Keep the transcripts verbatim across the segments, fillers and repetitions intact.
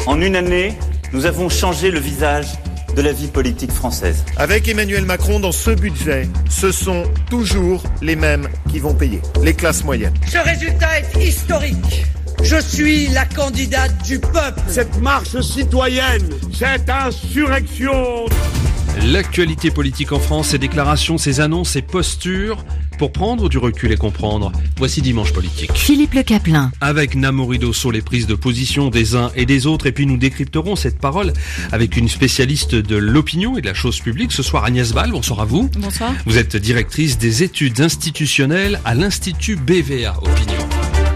En une année, nous avons changé le visage de la vie politique française. Avec Emmanuel Macron, dans ce budget, ce sont toujours les mêmes qui vont payer, les classes moyennes. Ce résultat est historique. Je suis la candidate du peuple. Cette marche citoyenne, cette insurrection. L'actualité politique en France, ses déclarations, ses annonces, ses postures, pour prendre du recul et comprendre. Voici Dimanche Politique. Philippe Le Caplin. Avec Namouri Dosso, les prises de position des uns et des autres, et puis nous décrypterons cette parole avec une spécialiste de l'opinion et de la chose publique. Ce soir, Agnès Ball, bonsoir à vous. Bonsoir. Vous êtes directrice des études institutionnelles à l'Institut B V A Opinion.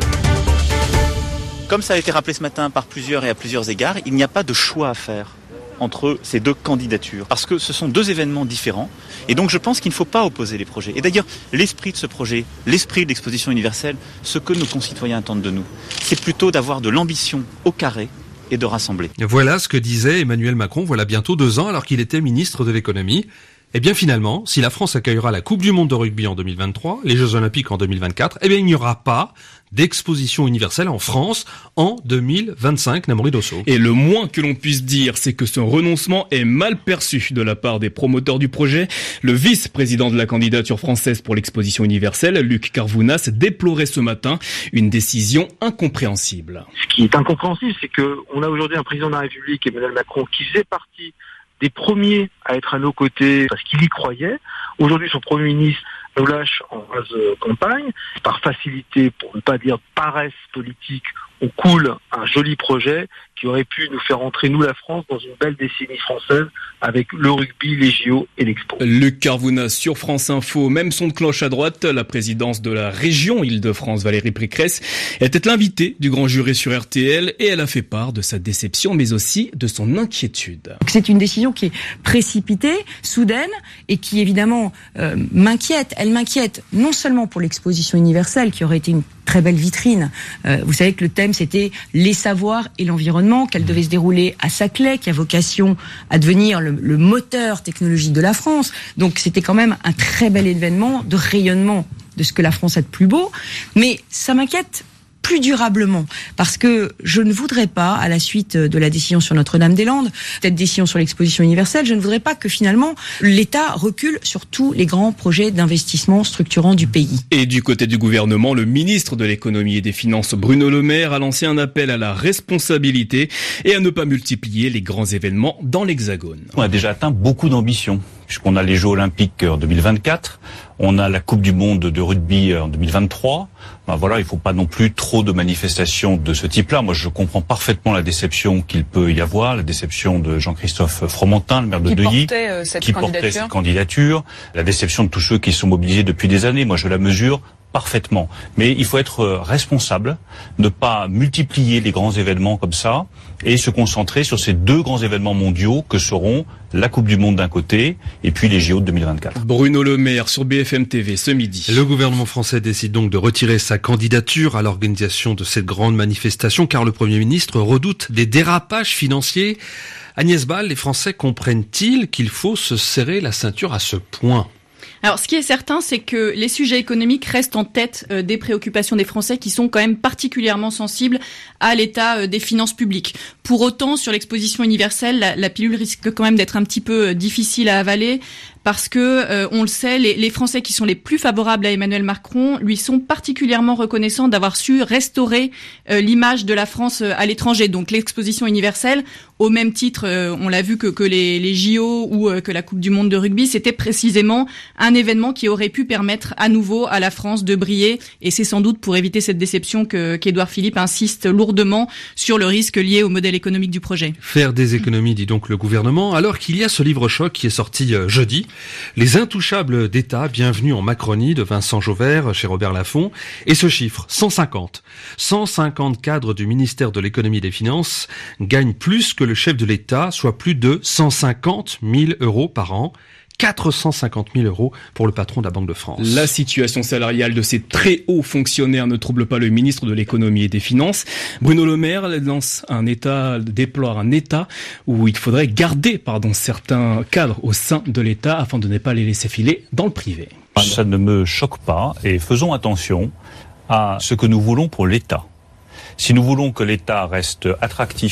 Comme ça a été rappelé ce matin par plusieurs et à plusieurs égards, il n'y a pas de choix à faire entre ces deux candidatures, parce que ce sont deux événements différents, et donc je pense qu'il ne faut pas opposer les projets. Et d'ailleurs, l'esprit de ce projet, l'esprit de l'exposition universelle, ce que nos concitoyens attendent de nous, c'est plutôt d'avoir de l'ambition au carré et de rassembler. Voilà ce que disait Emmanuel Macron, voilà bientôt deux ans, alors qu'il était ministre de l'économie. Eh bien finalement, si la France accueillera la Coupe du Monde de rugby en deux mille vingt-trois, les Jeux Olympiques en deux mille vingt-quatre, eh bien il n'y aura pas d'exposition universelle en France en deux mille vingt-cinq, Namouri Dosso. Et le moins que l'on puisse dire, c'est que ce renoncement est mal perçu de la part des promoteurs du projet. Le vice-président de la candidature française pour l'exposition universelle, Luc Carvounas, déplorait ce matin une décision incompréhensible. Ce qui est incompréhensible, c'est qu'on a aujourd'hui un président de la République, Emmanuel Macron, qui faisait partie des premiers à être à nos côtés parce qu'il y croyait. Aujourd'hui, son Premier ministre nous lâche en phase de campagne. Par facilité, pour ne pas dire paresse politique, on coule un joli projet qui aurait pu nous faire entrer, nous la France, dans une belle décennie française avec le rugby, les J O et l'Expo. Luc Carvounas sur France Info, même son de cloche à droite, la présidence de la région Île-de-France, Valérie Pécresse, était l'invitée du grand jury sur R T L et elle a fait part de sa déception mais aussi de son inquiétude. C'est une décision qui est précipitée, soudaine et qui évidemment euh, m'inquiète. Elle m'inquiète non seulement pour l'exposition universelle qui aurait été une très belle vitrine. Euh, vous savez que le thème c'était les savoirs et l'environnement, qu'elle devait se dérouler à Saclay, qui a vocation à devenir le, le moteur technologique de la France. Donc c'était quand même un très bel événement de rayonnement de ce que la France a de plus beau. Mais ça m'inquiète plus durablement, parce que je ne voudrais pas, à la suite de la décision sur Notre-Dame-des-Landes, cette décision sur l'exposition universelle, je ne voudrais pas que finalement l'État recule sur tous les grands projets d'investissement structurants du pays. Et du côté du gouvernement, le ministre de l'économie et des finances, Bruno Le Maire, a lancé un appel à la responsabilité et à ne pas multiplier les grands événements dans l'Hexagone. On a déjà atteint beaucoup d'ambitions, puisqu'on a les Jeux Olympiques en deux mille vingt-quatre, on a la Coupe du Monde de rugby en deux mille vingt-trois. Ben voilà, il faut pas non plus trop de manifestations de ce type-là. Moi, je comprends parfaitement la déception qu'il peut y avoir, la déception de Jean-Christophe Fromentin, le maire de qui Neuilly, portait, euh, cette qui portait cette candidature, la déception de tous ceux qui sont mobilisés depuis des années. Moi, je la mesure parfaitement. Mais il faut être responsable, ne pas multiplier les grands événements comme ça et se concentrer sur ces deux grands événements mondiaux que seront la Coupe du Monde d'un côté et puis les J O de deux mille vingt-quatre. Bruno Le Maire sur B F M T V ce midi. Le gouvernement français décide donc de retirer sa candidature à l'organisation de cette grande manifestation car le Premier ministre redoute des dérapages financiers. Agnès Ball, les Français comprennent-ils qu'il faut se serrer la ceinture à ce point ? Alors, ce qui est certain, c'est que les sujets économiques restent en tête euh, des préoccupations des Français qui sont quand même particulièrement sensibles à l'état euh, des finances publiques. Pour autant, sur l'exposition universelle, la, la pilule risque quand même d'être un petit peu euh, difficile à avaler parce que, euh, on le sait, les, les Français qui sont les plus favorables à Emmanuel Macron lui sont particulièrement reconnaissants d'avoir su restaurer euh, l'image de la France euh, à l'étranger. Donc, l'exposition universelle, au même titre, euh, on l'a vu que, que les, les J O ou euh, que la Coupe du Monde de rugby, c'était précisément un événement qui aurait pu permettre à nouveau à la France de briller. Et c'est sans doute pour éviter cette déception que, qu'Édouard Philippe insiste lourdement sur le risque lié au modèle économique du projet. Faire des économies, dit donc le gouvernement, alors qu'il y a ce livre-choc qui est sorti euh, jeudi. Les intouchables d'État, bienvenue en Macronie, de Vincent Jauvert chez Robert Laffont. Et ce chiffre, cent cinquante. cent cinquante cadres du ministère de l'économie et des finances gagnent plus que le chef de l'État, soit plus de cent cinquante mille euros par an. quatre cent cinquante mille euros pour le patron de la Banque de France. La situation salariale de ces très hauts fonctionnaires ne trouble pas le ministre de l'économie et des finances. Bruno Le Maire lance un état, déplore un état où il faudrait garder, pardon, certains cadres au sein de l'État afin de ne pas les laisser filer dans le privé. Ça ne me choque pas et faisons attention à ce que nous voulons pour l'État. Si nous voulons que l'État reste attractif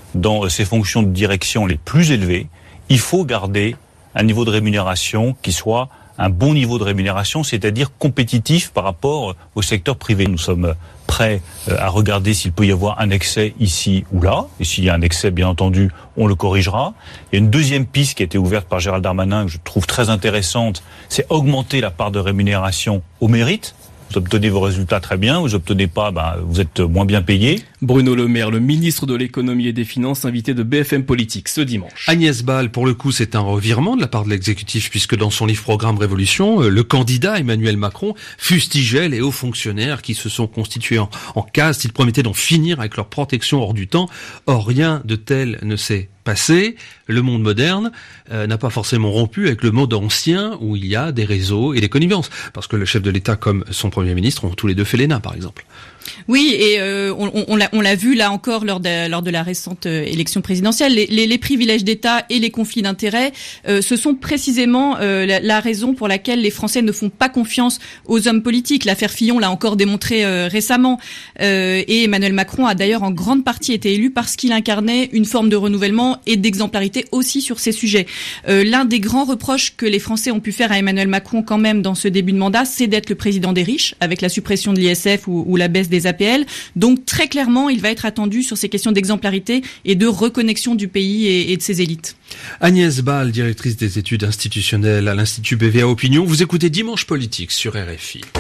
dans ces fonctions de direction les plus élevées, il faut garder un niveau de rémunération qui soit un bon niveau de rémunération, c'est-à-dire compétitif par rapport au secteur privé. Nous sommes prêts à regarder s'il peut y avoir un excès ici ou là. Et s'il y a un excès, bien entendu, on le corrigera. Il y a une deuxième piste qui a été ouverte par Gérald Darmanin, que je trouve très intéressante, c'est augmenter la part de rémunération au mérite. Vous obtenez vos résultats très bien, vous obtenez pas, ben, vous êtes moins bien payé. Bruno Le Maire, le ministre de l'économie et des finances, invité de B F M Politique ce dimanche. Agnès Ball, pour le coup, c'est un revirement de la part de l'exécutif, puisque dans son livre Programme Révolution, le candidat Emmanuel Macron fustigeait les hauts fonctionnaires qui se sont constitués en, en caste. Il promettait d'en finir avec leur protection hors du temps. Or, rien de tel ne s'est passé. Le monde moderne euh, n'a pas forcément rompu avec le monde ancien où il y a des réseaux et des connivences. Parce que le chef de l'État comme son Premier ministre ont tous les deux fait l'E N A, par exemple. Oui, et euh, on, on, l'a, on l'a vu là encore lors de, lors de la récente euh, élection présidentielle, les, les, les privilèges d'État et les conflits d'intérêts, euh, ce sont précisément euh, la, la raison pour laquelle les Français ne font pas confiance aux hommes politiques. L'affaire Fillon l'a encore démontré euh, récemment, euh, et Emmanuel Macron a d'ailleurs en grande partie été élu parce qu'il incarnait une forme de renouvellement et d'exemplarité aussi sur ces sujets. Euh, l'un des grands reproches que les Français ont pu faire à Emmanuel Macron quand même dans ce début de mandat, c'est d'être le président des riches, avec la suppression de l'I S F ou, ou la baisse des A P L. Donc très clairement, il va être attendu sur ces questions d'exemplarité et de reconnexion du pays et, et de ses élites. Agnès Ball, directrice des études institutionnelles à l'Institut B V A Opinion, vous écoutez Dimanche Politique sur R F I.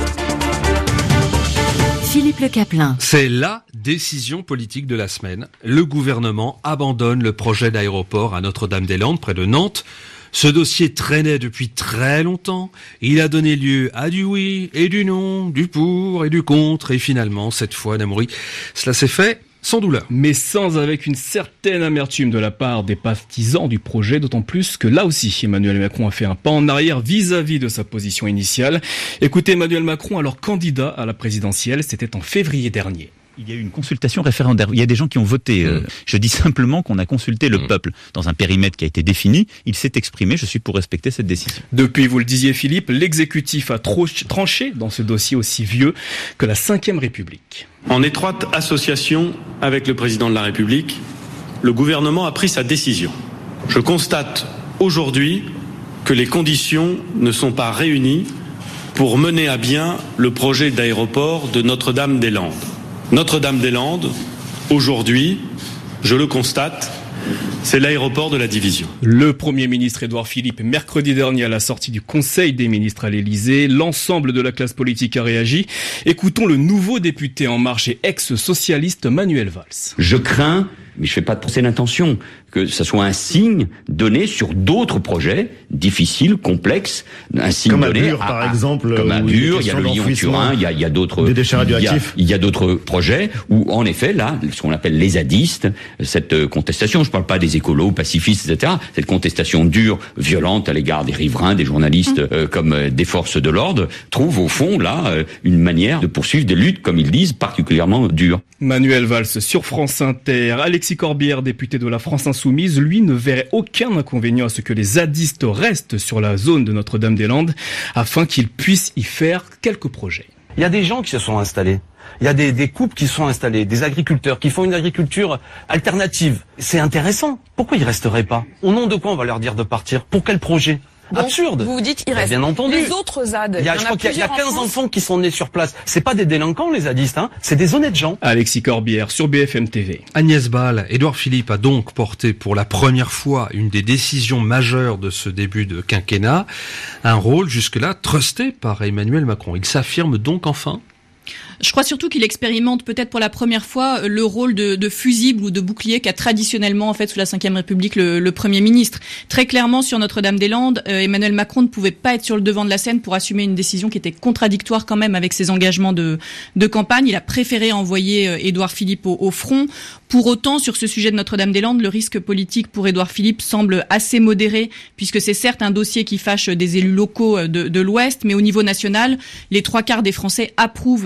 Philippe Le Caplin. C'est la décision politique de la semaine. Le gouvernement abandonne le projet d'aéroport à Notre-Dame-des-Landes, près de Nantes. Ce dossier traînait depuis très longtemps. Il a donné lieu à du oui et du non, du pour et du contre. Et finalement, cette fois, Namouri, cela s'est fait sans douleur. Mais sans avec une certaine amertume de la part des partisans du projet, d'autant plus que là aussi, Emmanuel Macron a fait un pas en arrière vis-à-vis de sa position initiale. Écoutez, Emmanuel Macron, alors candidat à la présidentielle, c'était en février dernier. Il y a eu une consultation référendaire. Il y a des gens qui ont voté. Mmh. Je dis simplement qu'on a consulté le mmh. peuple dans un périmètre qui a été défini. Il s'est exprimé. Je suis pour respecter cette décision. Depuis, vous le disiez Philippe, l'exécutif a trop tranché dans ce dossier aussi vieux que la cinquième République. En étroite association avec le président de la République, le gouvernement a pris sa décision. Je constate aujourd'hui que les conditions ne sont pas réunies pour mener à bien le projet d'aéroport de Notre-Dame-des-Landes. Notre-Dame-des-Landes, aujourd'hui, je le constate, c'est l'aéroport de la division. Le Premier ministre Édouard Philippe, mercredi dernier à la sortie du Conseil des ministres à l'Élysée, l'ensemble de la classe politique a réagi. Écoutons le nouveau député En Marche et ex-socialiste Manuel Valls. Je crains, mais je ne fais pas de procès d'intention, que ce soit un signe donné sur d'autres projets difficiles, complexes, un signe comme donné à Bure, à, par exemple, comme à Bure, il y a le Lyon-Turin, il y a, il y a d'autres, des déchets radioactifs. Il y a, il y a d'autres projets où, en effet, là, ce qu'on appelle les zadistes, cette contestation, je ne parle pas des écolos, pacifistes, et cetera, cette contestation dure, violente à l'égard des riverains, des journalistes, mmh. euh, comme euh, des forces de l'ordre, trouve au fond, là, euh, une manière de poursuivre des luttes, comme ils disent, particulièrement dures. Manuel Valls sur France Inter. Alexis Corbière, député de la France Insoumise, lui ne verrait aucun inconvénient à ce que les zadistes restent sur la zone de Notre-Dame-des-Landes afin qu'ils puissent y faire quelques projets. Il y a des gens qui se sont installés. Il y a des, des couples qui se sont installés, des agriculteurs qui font une agriculture alternative. C'est intéressant. Pourquoi ils resteraient pas? Au nom de quoi on va leur dire de partir? Pour quel projet? Donc, absurde. Vous vous dites, il bah, reste bien entendu. les autres Z A D. Il y a, il y je en crois a qu'il y a, il y a quinze en enfants qui sont nés sur place. C'est pas des délinquants, les zadistes, hein. C'est des honnêtes gens. Alexis Corbière sur B F M T V. Agnès Ball, Édouard Philippe a donc porté pour la première fois une des décisions majeures de ce début de quinquennat. Un rôle jusque-là trusté par Emmanuel Macron. Il s'affirme donc enfin? Je crois surtout qu'il expérimente peut-être pour la première fois le rôle de, de fusible ou de bouclier qu'a traditionnellement en fait sous la cinquième République le, le Premier ministre. Très clairement sur Notre-Dame-des-Landes, euh, Emmanuel Macron ne pouvait pas être sur le devant de la scène pour assumer une décision qui était contradictoire quand même avec ses engagements de, de campagne. Il a préféré envoyer euh, Édouard Philippe au, au front. Pour autant, sur ce sujet de Notre-Dame-des-Landes, le risque politique pour Édouard Philippe semble assez modéré, puisque c'est certes un dossier qui fâche des élus locaux de, de l'Ouest, mais au niveau national, les trois quarts des Français approuvent finalement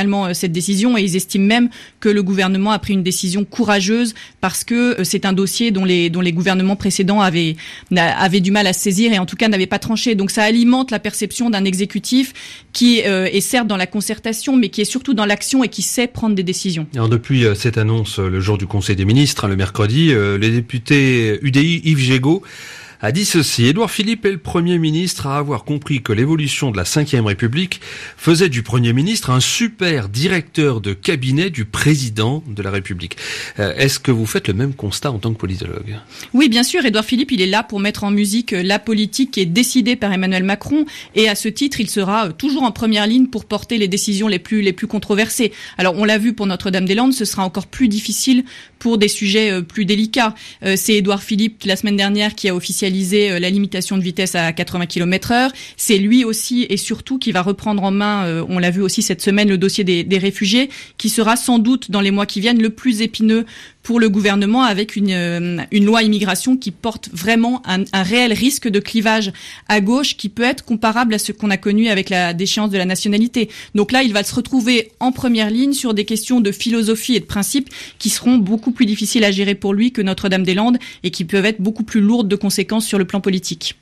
totalement euh, cette décision et ils estiment même que le gouvernement a pris une décision courageuse parce que euh, c'est un dossier dont les dont les gouvernements précédents avaient avaient du mal à se saisir et en tout cas n'avaient pas tranché. Donc ça alimente la perception d'un exécutif qui euh, est certes dans la concertation mais qui est surtout dans l'action et qui sait prendre des décisions. Alors depuis euh, cette annonce euh, le jour du Conseil des ministres, hein, le mercredi, euh, le député U D I Yves Gégaud a dit ceci: Édouard Philippe est le Premier ministre à avoir compris que l'évolution de la cinquième République faisait du Premier ministre un super directeur de cabinet du Président de la République. Euh, est-ce que vous faites le même constat en tant que politologue? Oui, bien sûr. Édouard Philippe, il est là pour mettre en musique la politique qui est décidée par Emmanuel Macron et à ce titre, il sera toujours en première ligne pour porter les décisions les plus les plus controversées. Alors, on l'a vu pour Notre-Dame-des-Landes, ce sera encore plus difficile pour des sujets plus délicats. Euh, c'est Édouard Philippe, la semaine dernière, qui a officialisé la limitation de vitesse à quatre-vingts kilomètres heure. C'est lui aussi et surtout qui va reprendre en main, euh, on l'a vu aussi cette semaine, le dossier des, des réfugiés, qui sera sans doute dans les mois qui viennent le plus épineux pour le gouvernement avec une, euh, une loi immigration qui porte vraiment un, un réel risque de clivage à gauche qui peut être comparable à ce qu'on a connu avec la déchéance de la nationalité. Donc là, il va se retrouver en première ligne sur des questions de philosophie et de principe qui seront beaucoup plus difficiles à gérer pour lui que Notre-Dame-des-Landes et qui peuvent être beaucoup plus lourdes de conséquences sur le plan politique.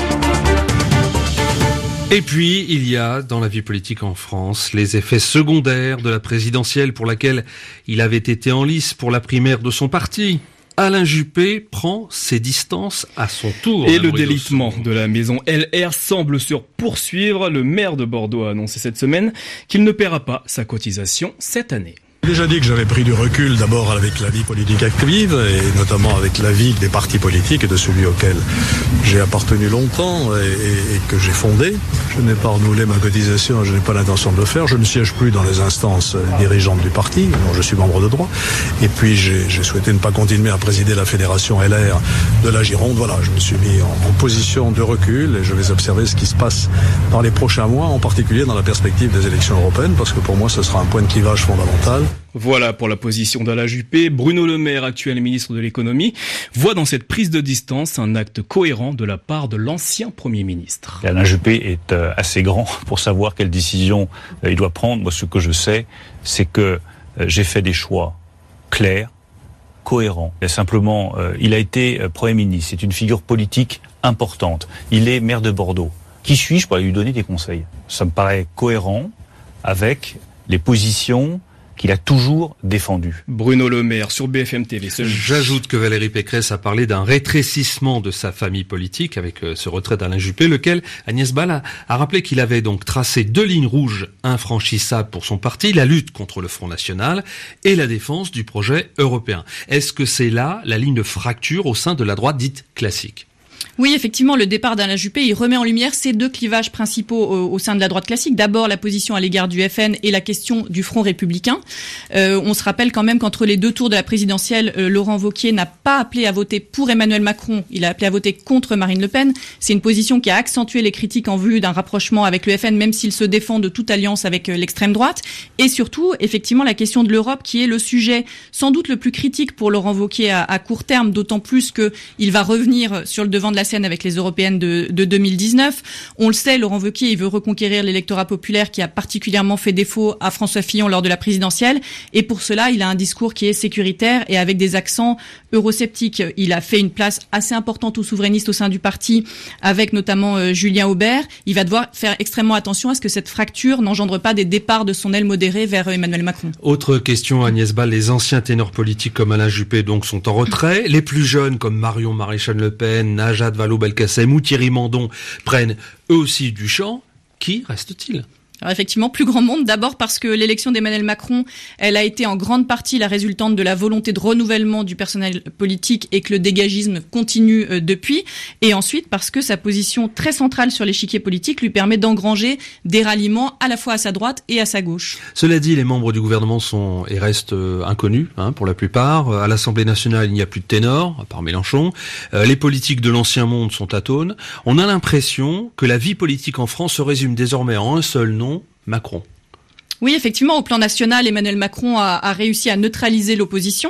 Et puis, il y a, dans la vie politique en France, les effets secondaires de la présidentielle pour laquelle il avait été en lice pour la primaire de son parti. Alain Juppé prend ses distances à son tour. Et le délitement de la maison L R semble se poursuivre. Le maire de Bordeaux a annoncé cette semaine qu'il ne paiera pas sa cotisation cette année. J'ai déjà dit que j'avais pris du recul d'abord avec la vie politique active et notamment avec la vie des partis politiques et de celui auquel j'ai appartenu longtemps et, et, et que j'ai fondé. Je n'ai pas renouvelé ma cotisation, je n'ai pas l'intention de le faire. Je ne siège plus dans les instances dirigeantes du parti, dont je suis membre de droit. Et puis j'ai, j'ai souhaité ne pas continuer à présider la fédération L R de la Gironde. Voilà, je me suis mis en, en position de recul et je vais observer ce qui se passe dans les prochains mois, en particulier dans la perspective des élections européennes, parce que pour moi ce sera un point de clivage fondamental. Voilà pour la position d'Alain Juppé. Bruno Le Maire, actuel ministre de l'économie, voit dans cette prise de distance un acte cohérent de la part de l'ancien Premier ministre. Alain Juppé est euh, assez grand pour savoir quelle décision euh, il doit prendre. Moi, ce que je sais, c'est que euh, j'ai fait des choix clairs, cohérents. Et simplement, euh, il a été euh, Premier ministre. C'est une figure politique importante. Il est maire de Bordeaux. Qui suis-je pour lui donner des conseils? Ça me paraît cohérent avec les positions qu'il a toujours défendu. Bruno Le Maire sur B F M T V. J'ajoute que Valérie Pécresse a parlé d'un rétrécissement de sa famille politique avec ce retrait d'Alain Juppé, lequel Agnès Ball a, a rappelé qu'il avait donc tracé deux lignes rouges infranchissables pour son parti, la lutte contre le Front National et la défense du projet européen. Est-ce que c'est là la ligne de fracture au sein de la droite dite classique ? Oui, effectivement, le départ d'Alain Juppé, il remet en lumière ces deux clivages principaux au, au sein de la droite classique. D'abord, la position à l'égard du F N et la question du Front républicain. Euh, on se rappelle quand même qu'entre les deux tours de la présidentielle, euh, Laurent Wauquiez n'a pas appelé à voter pour Emmanuel Macron, il a appelé à voter contre Marine Le Pen. C'est une position qui a accentué les critiques en vue d'un rapprochement avec le F N, même s'il se défend de toute alliance avec euh, l'extrême droite. Et surtout, effectivement, la question de l'Europe, qui est le sujet sans doute le plus critique pour Laurent Wauquiez à, à court terme, d'autant plus qu'il va revenir sur le devant de la scène avec les européennes de, de deux mille dix-neuf. On le sait, Laurent Wauquiez, il veut reconquérir l'électorat populaire qui a particulièrement fait défaut à François Fillon lors de la présidentielle. Et pour cela, il a un discours qui est sécuritaire et avec des accents eurosceptiques. Il a fait une place assez importante aux souverainistes au sein du parti, avec notamment euh, Julien Aubert. Il va devoir faire extrêmement attention à ce que cette fracture n'engendre pas des départs de son aile modérée vers Emmanuel Macron. Autre question, Agnès Ball, les anciens ténors politiques comme Alain Juppé donc sont en retrait. Les plus jeunes comme Marion Maréchal Le Pen, Najat Vallaud-Belkacem ou Thierry Mandon prennent eux aussi du champ. Qui reste-t-il ? Alors effectivement, plus grand monde, d'abord parce que l'élection d'Emmanuel Macron, elle a été en grande partie la résultante de la volonté de renouvellement du personnel politique et que le dégagisme continue euh, depuis. Et ensuite parce que sa position très centrale sur l'échiquier politique lui permet d'engranger des ralliements à la fois à sa droite et à sa gauche. Cela dit, les membres du gouvernement sont et restent euh, inconnus hein, pour la plupart. À l'Assemblée nationale, il n'y a plus de ténors, à part Mélenchon. Euh, les politiques de l'ancien monde sont atones. On a l'impression que la vie politique en France se résume désormais en un seul nom, Macron. Oui, effectivement, au plan national, Emmanuel Macron a, a réussi à neutraliser l'opposition.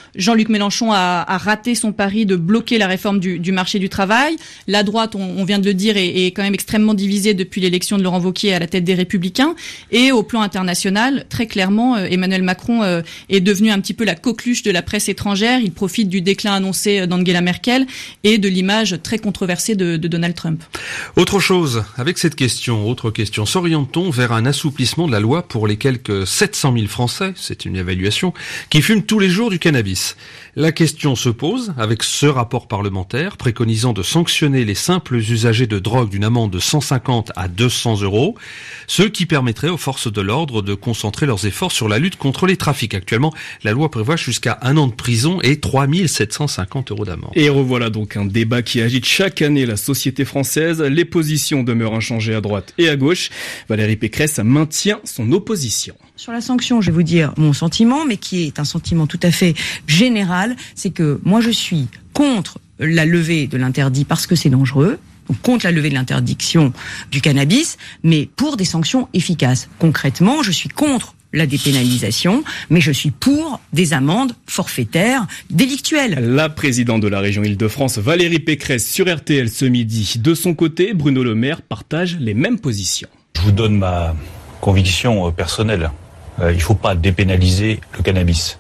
Jean-Luc Mélenchon a, a raté son pari de bloquer la réforme du, du marché du travail. La droite, on, on vient de le dire, est, est quand même extrêmement divisée depuis l'élection de Laurent Wauquiez à la tête des Républicains. Et au plan international, très clairement, euh, Emmanuel Macron euh, est devenu un petit peu la coqueluche de la presse étrangère. Il profite du déclin annoncé d'Angela Merkel et de l'image très controversée de, de Donald Trump. Autre chose, avec cette question, autre question, s'oriente-t-on vers un assouplissement de la loi pour les quelques sept cent mille Français, c'est une évaluation, qui fument tous les jours du cannabis? La question se pose avec ce rapport parlementaire préconisant de sanctionner les simples usagers de drogue d'une amende de cent cinquante à deux cents euros, ce qui permettrait aux forces de l'ordre de concentrer leurs efforts sur la lutte contre les trafics. Actuellement, la loi prévoit jusqu'à un an de prison et trois mille sept cent cinquante euros d'amende. Et revoilà donc un débat qui agite chaque année la société française. Les positions demeurent inchangées à droite et à gauche. Valérie Pécresse maintient son opposition. Sur la sanction, je vais vous dire mon sentiment, mais qui est un sentiment tout à fait général, c'est que moi je suis contre la levée de l'interdit parce que c'est dangereux, donc contre la levée de l'interdiction du cannabis, mais pour des sanctions efficaces. Concrètement, je suis contre la dépénalisation, mais je suis pour des amendes forfaitaires délictuelles. La présidente de la région Île-de-France, Valérie Pécresse, sur R T L ce midi. De son côté, Bruno Le Maire partage les mêmes positions. Je vous donne ma conviction personnelle. Euh, il ne faut pas dépénaliser le cannabis.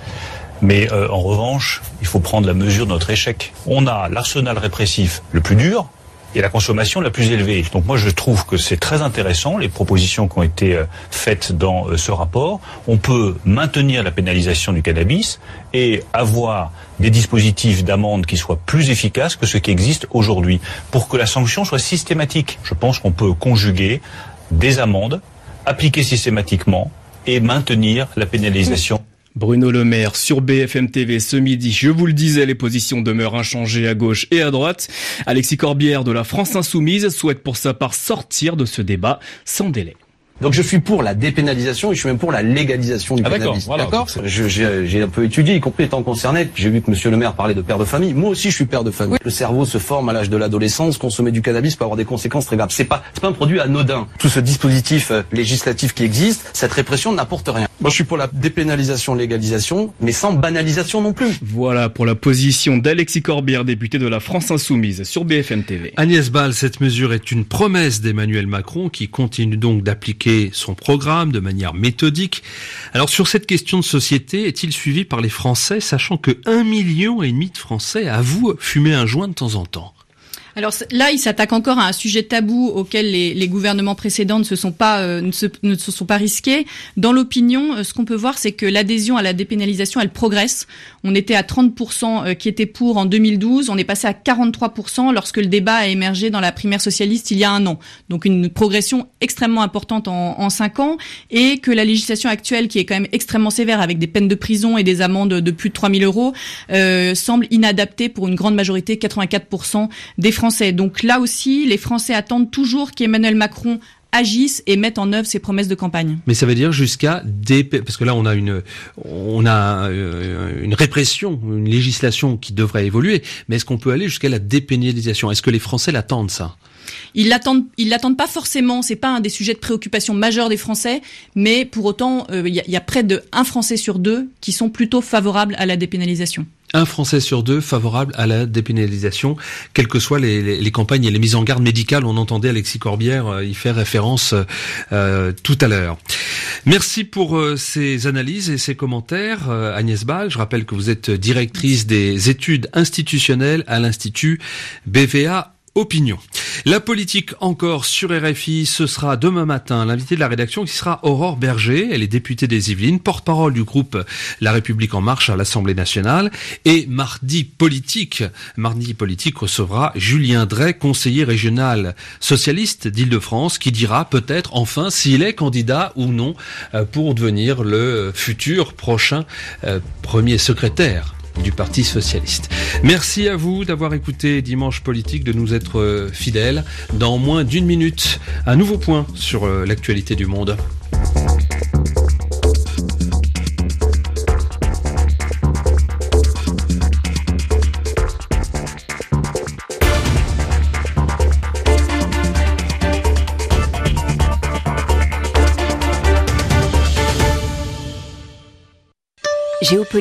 Mais euh, en revanche, il faut prendre la mesure de notre échec. On a l'arsenal répressif le plus dur et la consommation la plus élevée. Donc moi je trouve que c'est très intéressant, les propositions qui ont été euh, faites dans euh, ce rapport. On peut maintenir la pénalisation du cannabis et avoir des dispositifs d'amende qui soient plus efficaces que ceux qui existent aujourd'hui, pour que la sanction soit systématique. Je pense qu'on peut conjuguer des amendes, appliquer systématiquement et maintenir la pénalisation. Bruno Le Maire sur B F M T V ce midi. Je vous le disais, les positions demeurent inchangées à gauche et à droite. Alexis Corbière de la France Insoumise souhaite pour sa part sortir de ce débat sans délai. Donc je suis pour la dépénalisation et je suis même pour la légalisation du ah, cannabis. D'accord, voilà. D'accord. Je, j'ai, j'ai un peu étudié, y compris étant concerné. J'ai vu que Monsieur le Maire parlait de père de famille. Moi aussi, je suis père de famille. Oui. Le cerveau se forme à l'âge de l'adolescence. Consommer du cannabis peut avoir des conséquences très graves. C'est pas, c'est pas un produit anodin. Tout ce dispositif euh, législatif qui existe, cette répression n'apporte rien. Moi, je suis pour la dépénalisation, légalisation, mais sans banalisation non plus. Voilà pour la position d'Alexis Corbière, député de la France Insoumise sur B F M T V. Agnès Ball, cette mesure est une promesse d'Emmanuel Macron qui continue donc d'appliquer son programme de manière méthodique. Alors sur cette question de société, est-il suivi par les Français, sachant que un million et demi de Français avouent fumer un joint de temps en temps? Alors là, il s'attaque encore à un sujet tabou auquel les, les gouvernements précédents ne se sont pas euh, ne, se, ne se sont pas risqués. Dans l'opinion, euh, ce qu'on peut voir, c'est que l'adhésion à la dépénalisation, elle progresse. On était à trente pour cent euh, qui étaient pour en deux mille douze, on est passé à quarante-trois pour cent lorsque le débat a émergé dans la primaire socialiste il y a un an. Donc une progression extrêmement importante en, en cinq ans, et que la législation actuelle, qui est quand même extrêmement sévère avec des peines de prison et des amendes de plus de trois mille euros, euh, semble inadaptée pour une grande majorité, quatre-vingt-quatre pour cent des Français. Donc là aussi, les Français attendent toujours qu'Emmanuel Macron agisse et mette en œuvre ses promesses de campagne. Mais ça veut dire jusqu'à dé... parce que là on a une on a une répression, une législation qui devrait évoluer, mais est-ce qu'on peut aller jusqu'à la dépénalisation? Est-ce que les Français l'attendent, ça? Ils l'attendent, ils l'attendent pas forcément. C'est pas un des sujets de préoccupation majeurs des Français, mais pour autant, il euh, y, y a près de un Français sur deux qui sont plutôt favorables à la dépénalisation. Un Français sur deux favorable à la dépénalisation, quelles que soient les, les, les campagnes et les mises en garde médicales. On entendait Alexis Corbière euh, y faire référence euh, tout à l'heure. Merci pour euh, ces analyses et ces commentaires, euh, Agnès Ball. Je rappelle que vous êtes directrice des études institutionnelles à l'Institut B V A Opinion. La politique encore sur R F I, ce sera demain matin. L'invité de la rédaction qui sera Aurore Berger, elle est députée des Yvelines, porte-parole du groupe La République En Marche à l'Assemblée nationale. Et mardi politique, mardi politique recevra Julien Drey, conseiller régional socialiste d'Île-de-France, qui dira peut-être enfin s'il est candidat ou non pour devenir le futur prochain premier secrétaire du Parti socialiste. Merci à vous d'avoir écouté Dimanche Politique, de nous être fidèles. Dans moins d'une minute, un nouveau point sur l'actualité du monde. Géopolitique.